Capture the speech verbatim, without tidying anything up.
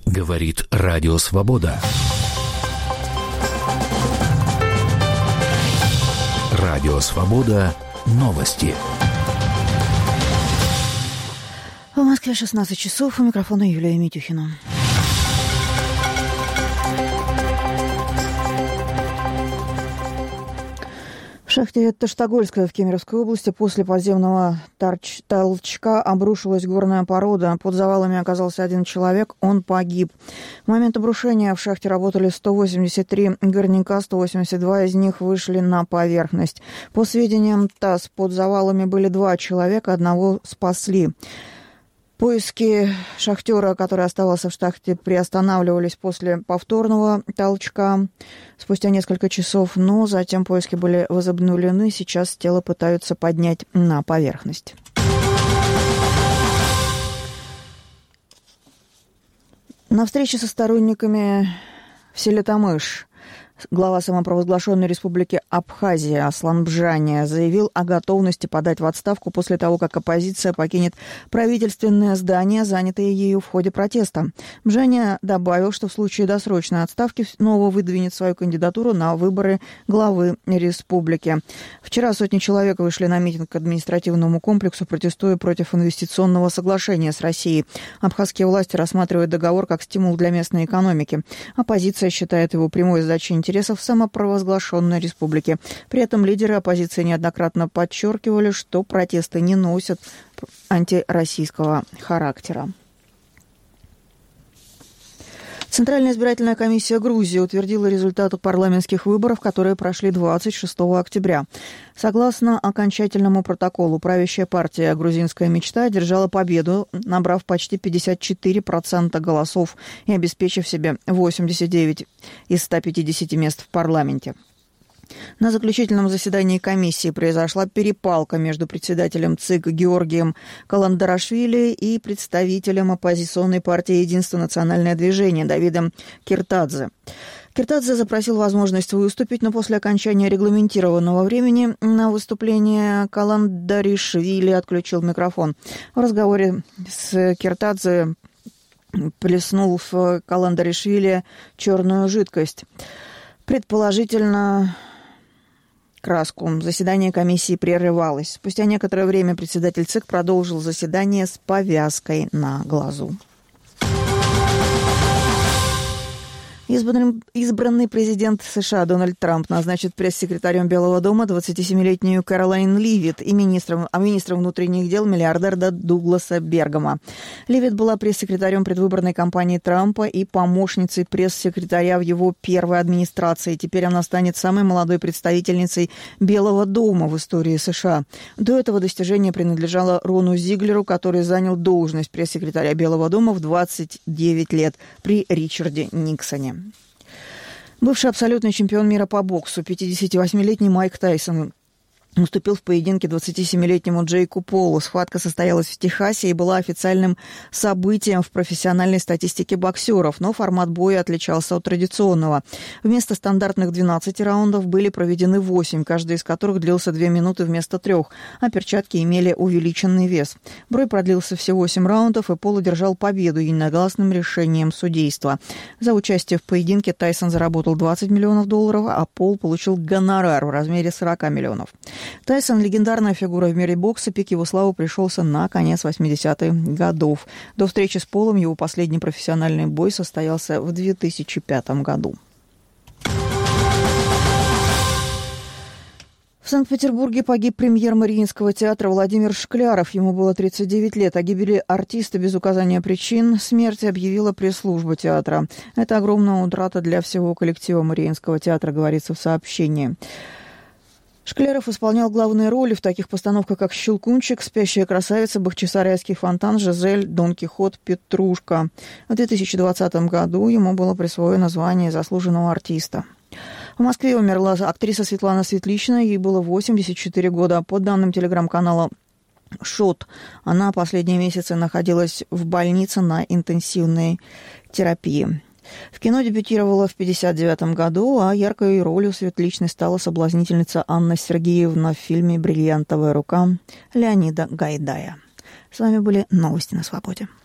Говорит Радио Свобода. Радио Свобода. Новости. В Москве шестнадцать часов. У микрофона Юлия Митюхина. В шахте Таштагольская в Кемеровской области после подземного торч... толчка обрушилась горная порода. Под завалами оказался один человек, он погиб. В момент обрушения в шахте работали сто восемьдесят три горняка, сто восемьдесят два из них вышли на поверхность. По сведениям ТАСС, под завалами были два человека, одного спасли. Поиски шахтера, который оставался в шахте, приостанавливались после повторного толчка спустя несколько часов, но затем поиски были возобновлены. Сейчас тело пытаются поднять на поверхность. На встрече со сторонниками в селе Тамыш глава самопровозглашенной республики Абхазия Аслан Бжаня заявил о готовности подать в отставку после того, как оппозиция покинет правительственное здание, занятое ею в ходе протеста. Бжаня добавил, что в случае досрочной отставки снова выдвинет свою кандидатуру на выборы главы республики. Вчера сотни человек вышли на митинг к административному комплексу, протестуя против инвестиционного соглашения с Россией. Абхазские власти рассматривают договор как стимул для местной экономики. Оппозиция считает его прямой сдачей интересов интересов самопровозглашенной республики. При этом лидеры оппозиции неоднократно подчеркивали, что протесты не носят антироссийского характера. Центральная избирательная комиссия Грузии утвердила результаты парламентских выборов, которые прошли двадцать шестого октября. Согласно окончательному протоколу, правящая партия «Грузинская мечта» одержала победу, набрав почти пятьдесят четыре процента голосов и обеспечив себе восемьдесят девять из ста пятидесяти мест в парламенте. На заключительном заседании комиссии произошла перепалка между председателем ЦИК Георгием Каландарашвили и представителем оппозиционной партии «Единство. Национальное движение» Давидом Киртадзе. Киртадзе запросил возможность выступить, но после окончания регламентированного времени на выступление Каландаришвили отключил микрофон. В разговоре с Киртадзе плеснул в Каландаришвили черную жидкость. Предположительно, краску. Заседание комиссии прерывалось. Спустя некоторое время председатель ЦИК продолжил заседание с повязкой на глазу. Избранный, избранный президент США Дональд Трамп назначит пресс-секретарем Белого дома двадцатисемилетнюю Кэролайн Ливит и министром, а министром внутренних дел миллиардера Дугласа Бергама. Ливит была пресс-секретарем предвыборной кампании Трампа и помощницей пресс-секретаря в его первой администрации. Теперь она станет самой молодой представительницей Белого дома в истории США. До этого достижение принадлежало Рону Зиглеру, который занял должность пресс-секретаря Белого дома в двадцать девять лет при Ричарде Никсоне. Бывший абсолютный чемпион мира по боксу, пятидесятивосьмилетний Майк Тайсон, уступил в поединке двадцатисемилетнему Джейку Полу. Схватка состоялась в Техасе и была официальным событием в профессиональной статистике боксеров, но формат боя отличался от традиционного. Вместо стандартных двенадцати раундов были проведены восемь, каждый из которых длился две минуты вместо трех, а перчатки имели увеличенный вес. Бой продлился всего семь раундов, и Пол одержал победу единогласным решением судейства. За участие в поединке Тайсон заработал двадцать миллионов долларов, а Пол получил гонорар в размере сорок миллионов. Тайсон – легендарная фигура в мире бокса. Пик его славы пришелся на конец восьмидесятых годов. До встречи с Полом его последний профессиональный бой состоялся в две тысячи пятом году. В Санкт-Петербурге погиб премьер Мариинского театра Владимир Шкляров. Ему было тридцать девять лет. О гибели артиста без указания причин смерти объявила пресс-служба театра. Это огромная утрата для всего коллектива Мариинского театра, говорится в сообщении. Шкляров исполнял главные роли в таких постановках, как «Щелкунчик», «Спящая красавица», «Бахчисарайский фонтан», «Жизель», «Дон Кихот», «Петрушка». В две тысячи двадцатом году ему было присвоено звание заслуженного артиста. В Москве умерла актриса Светлана Светличная, ей было восемьдесят четыре года. По данным телеграм-канала «Шот», она последние месяцы находилась в больнице на интенсивной терапии. В кино дебютировала в пятьдесят девятом году, а яркой ролью Светличной стала соблазнительница Анна Сергеевна в фильме «Бриллиантовая рука» Леонида Гайдая. С вами были новости на Свободе.